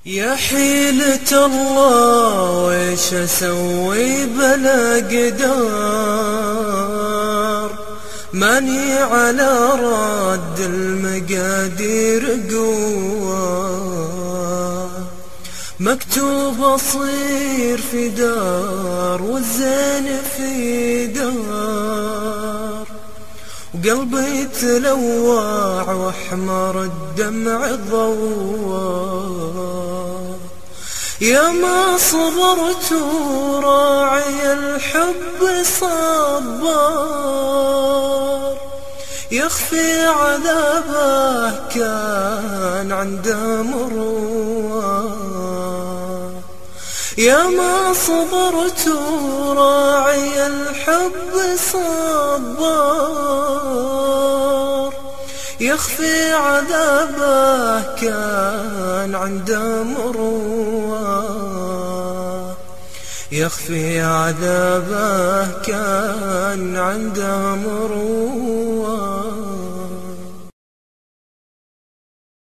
يا حيلة الله ويش اسوي بلا قدار، ماني على رد المقادير قوة، مكتوب اصير في دار والزين في دار، وقلبي تلوع واحمر الدمع ضوى. يا ما صبرت وراعي الحب صبار، يخفي عذابه كان عنده مروة. يا ما صبرت وراعي الحب صبار، يخفي عذابه كان عنده مروة. يخفي عذابه كان عنده مروة.